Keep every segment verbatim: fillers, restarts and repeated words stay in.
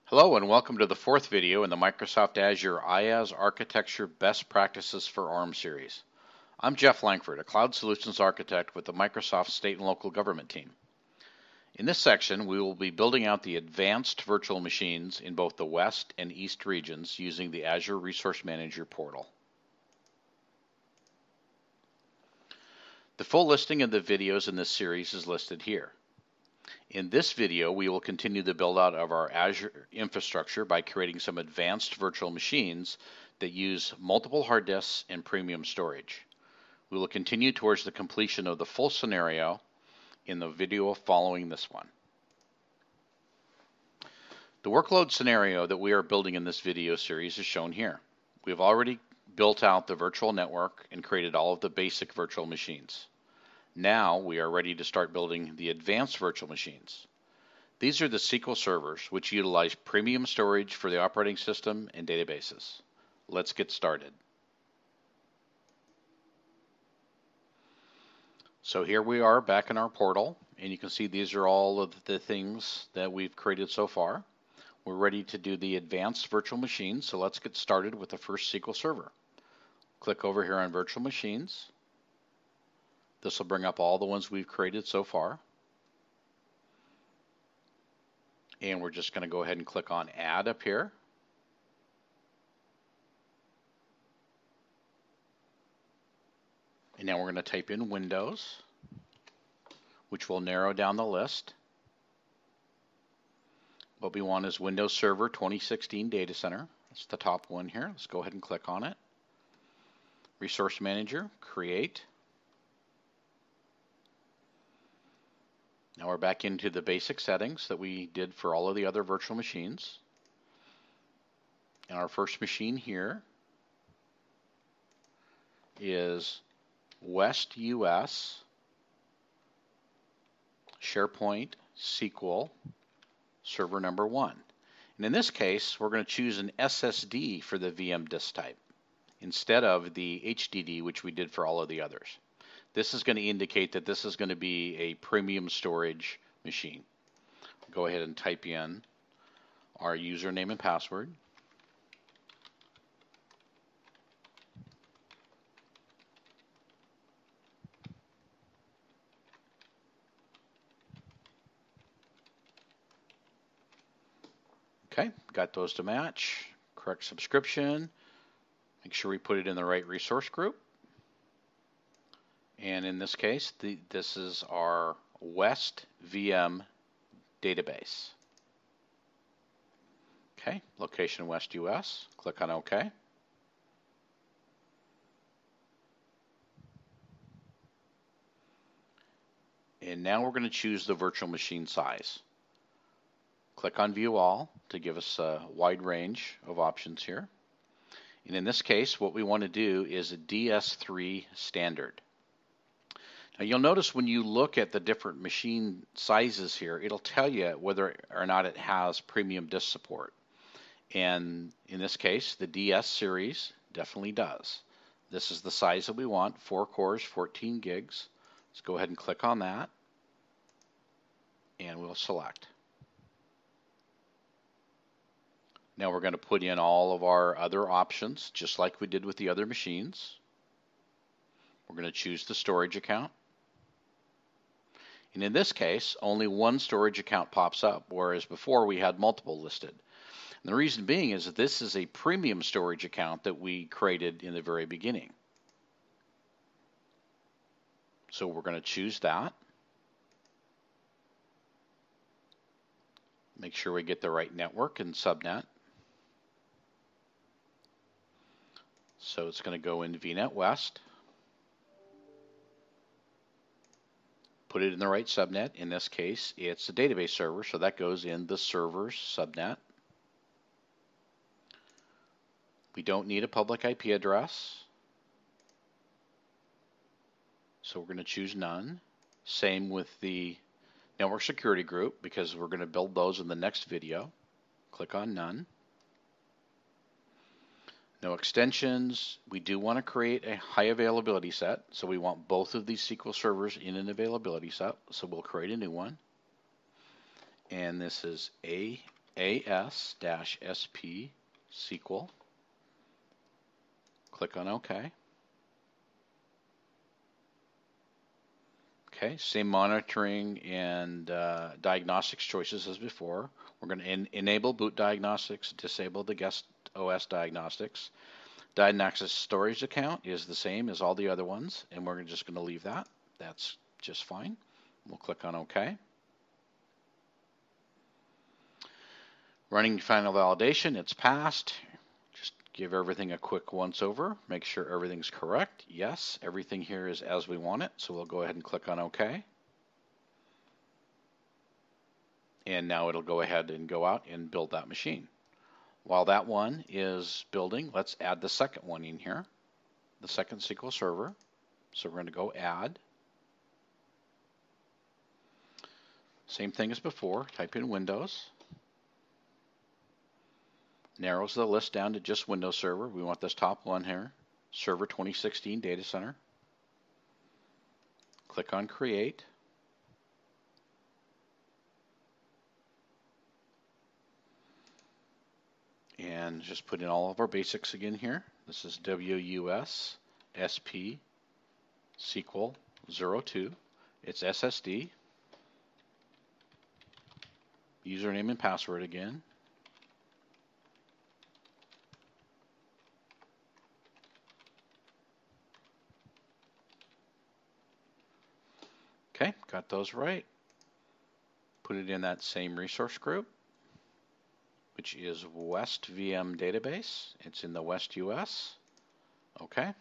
Hello and welcome to the fourth video in the Microsoft Azure IaaS Architecture Best Practices for ARM series. I'm Jeff Langford, a Cloud Solutions Architect with the Microsoft State and Local Government team. In this section, we will be building out the advanced virtual machines in both the West and East regions using the Azure Resource Manager portal. The full listing of the videos in this series is listed here. In this video, we will continue the build out of our Azure infrastructure by creating some advanced virtual machines that use multiple hard disks and premium storage. We will continue towards the completion of the full scenario in the video following this one. The workload scenario that we are building in this video series is shown here. We've already built out the virtual network and created all of the basic virtual machines. Now we are ready to start building the advanced virtual machines. These are the S Q L servers, which utilize premium storage for the operating system and databases. Let's get started. So here we are back in our portal, and you can see these are all of the things that we've created so far. We're ready to do the advanced virtual machines, so let's get started with the first S Q L server. Click over here on virtual machines. This will bring up all the ones we've created so far. And we're just going to go ahead and click on Add up here. And now we're going to type in Windows, which will narrow down the list. What we want is Windows Server twenty sixteen Data Center. That's the top one here. Let's go ahead and click on it. Resource Manager, Create. Now we're back into the basic settings that we did for all of the other virtual machines. And our first machine here is West U S SharePoint S Q L server number one. And in this case, we're going to choose an S S D for the V M disk type instead of the H D D, which we did for all of the others. This is going to indicate that this is going to be a premium storage machine. Go ahead and type in our username and password. Okay, got those to match. Correct subscription. Make sure we put it in the right resource group. And in this case, the, this is our West V M database. Okay, location West U S. Click on OK. And now we're going to choose the virtual machine size. Click on View All to give us a wide range of options here. And in this case, what we want to do is a D S three standard. Now you'll notice when you look at the different machine sizes here, it'll tell you whether or not it has premium disk support. And in this case, the D S series definitely does. This is the size that we want, four cores, fourteen gigs. Let's go ahead and click on that, and we'll select. Now we're going to put in all of our other options, just like we did with the other machines. We're going to choose the storage account. And in this case, only one storage account pops up, whereas before we had multiple listed. And the reason being is that this is a premium storage account that we created in the very beginning. So we're going to choose that. Make sure we get the right network and subnet. So it's going to go in V net West. Put it in the right subnet. In this case, it's a database server, so that goes in the server's subnet. We don't need a public I P address, so we're going to choose none. Same with the network security group, because we're going to build those in the next video. Click on none. No extensions. We do want to create a high availability set, so we want both of these S Q L servers in an availability set, so we'll create a new one. And this is A as-sp S Q L. Click on OK. Okay, same monitoring and uh, diagnostics choices as before. We're going to en enable boot diagnostics, disable the guest O S diagnostics. Dynaxis storage account is the same as all the other ones, and we're just going to leave that. That's just fine. We'll click on OK. Running final validation, it's passed. Just give everything a quick once over. Make sure everything's correct. Yes, everything here is as we want it, so we'll go ahead and click on OK. And now it'll go ahead and go out and build that machine. While that one is building, let's add the second one in here, the second S Q L Server. So we're going to go add. Same thing as before, type in Windows. Narrows the list down to just Windows Server. We want this top one here, Server twenty sixteen Data Center. Click on Create. And just put in all of our basics again here. This is W U S S P S Q L zero two. It's S S D. Username and password again. Okay, got those right. Put it in that same resource group, which is West V M Database. It's in the West U S. Okay.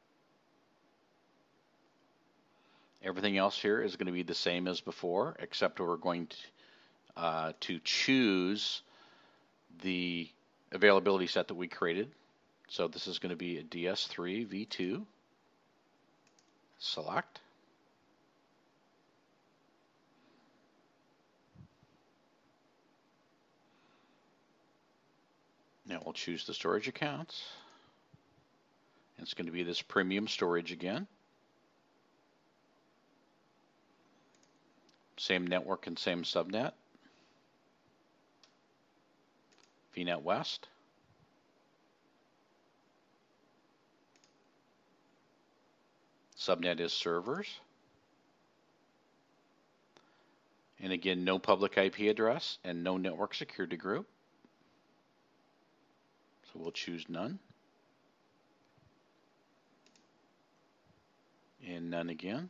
Everything else here is going to be the same as before, except we're going to, uh, to choose the availability set that we created. So this is going to be a D S three v two. Select. Now we'll choose the storage accounts. It's going to be this premium storage again. Same network and same subnet. V net West. Subnet is servers. And again, no public I P address and no network security group. So we'll choose none. And none again.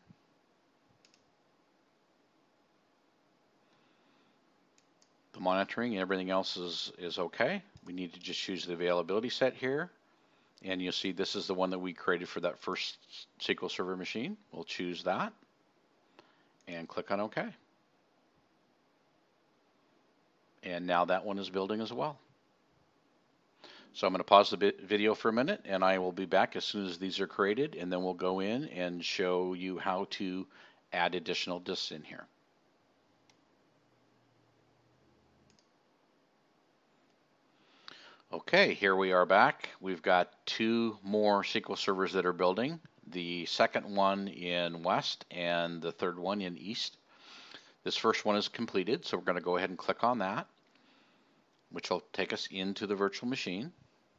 The monitoring and everything else is, is okay. We need to just choose the availability set here. And you'll see this is the one that we created for that first S Q L Server machine. We'll choose that and click on OK. And now that one is building as well. So I'm going to pause the video for a minute, and I will be back as soon as these are created, and then we'll go in and show you how to add additional disks in here. Okay, here we are back. We've got two more S Q L servers that are building, the second one in West and the third one in East. This first one is completed, so we're going to go ahead and click on that, which will take us into the virtual machine.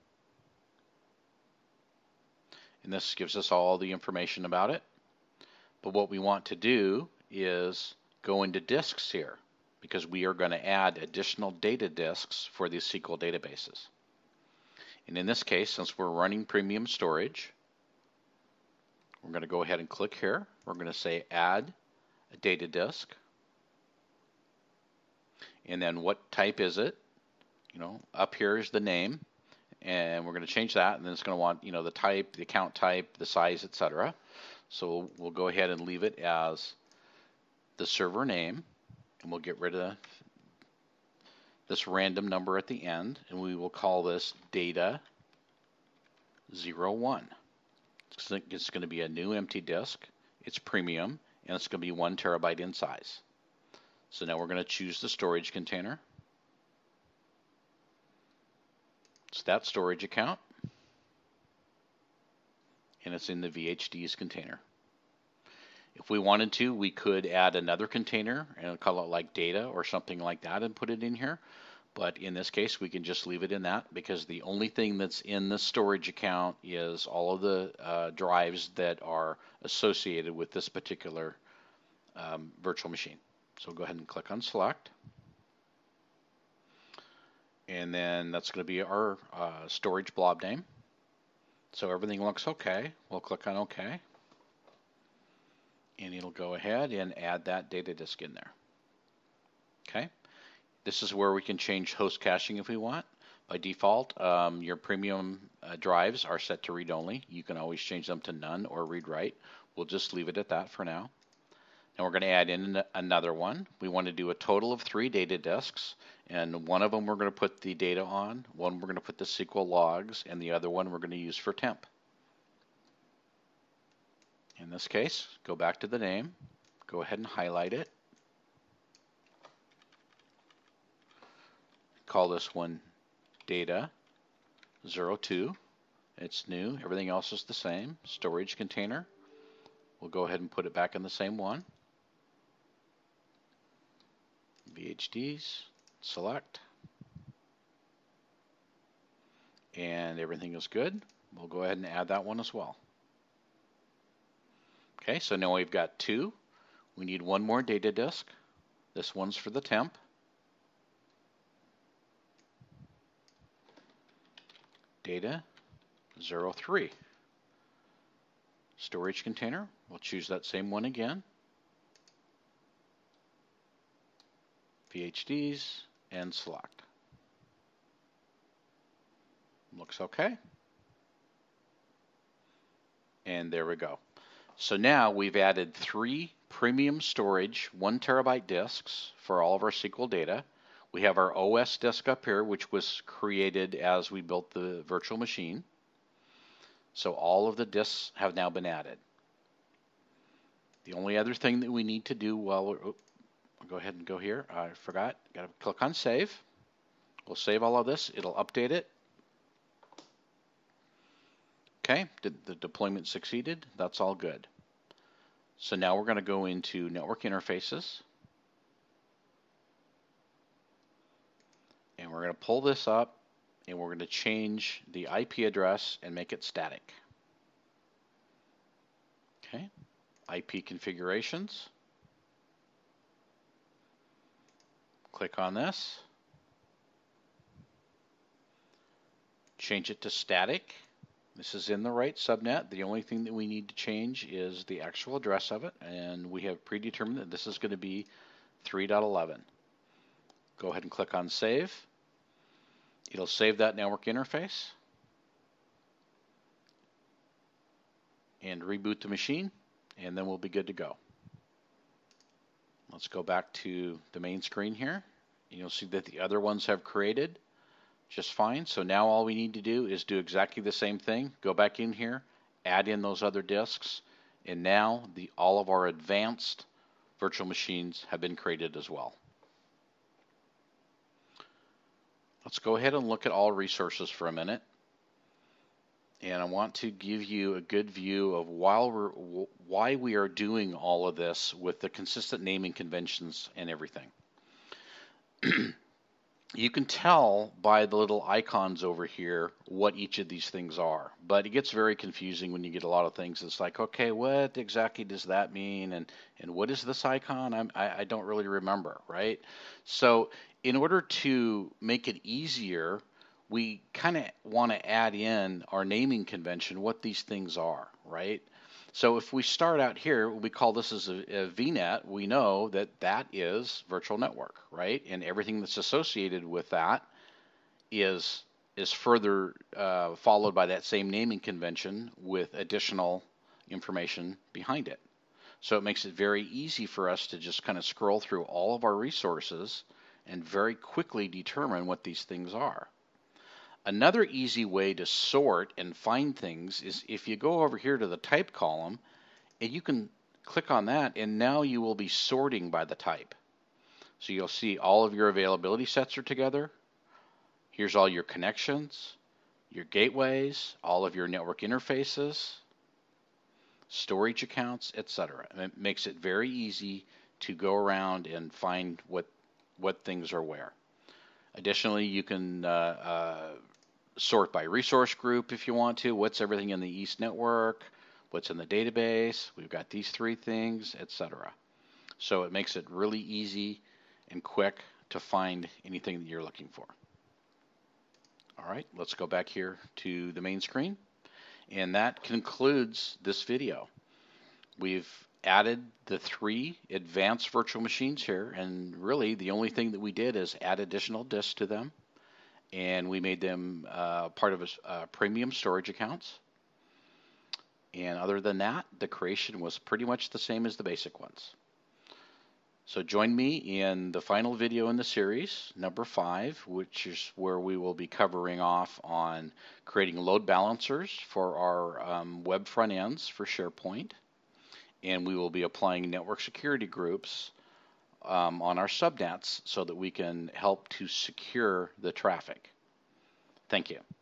And this gives us all the information about it. But what we want to do is go into disks here, because we are going to add additional data disks for these S Q L databases. And in this case, since we're running premium storage, we're going to go ahead and click here. We're going to say add a data disk. And then what type is it? You know, up here is the name. And we're going to change that, and then it's going to want, you know, the type, the account type, the size, et cetera. So we'll go ahead and leave it as the server name, and we'll get rid of this random number at the end, and we will call this data zero one. It's going to be a new empty disk. It's premium, and it's going to be one terabyte in size. So now we're going to choose the storage container. It's that storage account, and it's in the V H Ds container. If we wanted to, we could add another container and call it like data or something like that and put it in here. But in this case, we can just leave it in that because the only thing that's in the storage account is all of the uh, drives that are associated with this particular um, virtual machine. So go ahead and click on select. And then that's going to be our uh, storage blob name. So everything looks okay. We'll click on OK. And it'll go ahead and add that data disk in there. Okay. This is where we can change host caching if we want. By default, um, your premium uh, drives are set to read-only. You can always change them to none or read-write. We'll just leave it at that for now. And we're going to add in another one. We want to do a total of three data disks, and one of them we're going to put the data on, one we're going to put the S Q L logs, and the other one we're going to use for temp. In this case, go back to the name, go ahead and highlight it. Call this one data zero two. It's new. Everything else is the same. Storage container. We'll go ahead and put it back in the same one. V H Ds. Select. And everything is good. We'll go ahead and add that one as well. Okay, so now we've got two. We need one more data disk. This one's for the temp. Data zero three. Storage container, we'll choose that same one again. V H Ds and select. Looks okay. And there we go. So now we've added three premium storage one terabyte disks for all of our S Q L data. We have our O S disk up here, which was created as we built the virtual machine. So all of the disks have now been added. The only other thing that we need to do while we're, oh, I'll go ahead and go here. I forgot. Got to click on save. We'll save all of this. It'll update it. Okay, did the deployment succeeded? That's all good. So now we're going to go into network interfaces. And we're going to pull this up, and we're going to change the I P address and make it static. Okay, I P configurations. Click on this. Change it to static. This is in the right subnet. The only thing that we need to change is the actual address of it, and we have predetermined that this is going to be three dot eleven. Go ahead and click on save. It'll save that network interface and reboot the machine, and then we'll be good to go. Let's go back to the main screen here. You'll see that the other ones have created just fine. So now all we need to do is do exactly the same thing. Go back in here, add in those other disks, and now the, all of our advanced virtual machines have been created as well. Let's go ahead and look at all resources for a minute. And I want to give you a good view of while we're, why we are doing all of this with the consistent naming conventions and everything. You can tell by the little icons over here what each of these things are, but it gets very confusing when you get a lot of things. It's like, okay, what exactly does that mean? And, and what is this icon? I'm, I, I don't really remember, right? So in order to make it easier, we kind of want to add in our naming convention, what these things are, right? So if we start out here, we call this as a, a V NET, we know that that is virtual network, right? And everything that's associated with that is, is further uh, followed by that same naming convention with additional information behind it. So it makes it very easy for us to just kind of scroll through all of our resources and very quickly determine what these things are. Another easy way to sort and find things is if you go over here to the type column, and you can click on that, and now you will be sorting by the type. So you'll see all of your availability sets are together. Here's all your connections, your gateways, all of your network interfaces, storage accounts, et cetera. And it makes it very easy to go around and find what, what things are where. Additionally, you can uh, uh, sort by resource group if you want to. What's everything in the East network? What's in the database? We've got these three things, et cetera. So it makes it really easy and quick to find anything that you're looking for. All right, let's go back here to the main screen. And that concludes this video. We've added the three advanced virtual machines here, and really the only thing that we did is add additional disks to them, and we made them uh, part of a uh, premium storage accounts. And other than that, the creation was pretty much the same as the basic ones. So join me in the final video in the series, number five, which is where we will be covering off on creating load balancers for our um, web front ends for SharePoint. And we will be applying network security groups um, on our subnets so that we can help to secure the traffic. Thank you.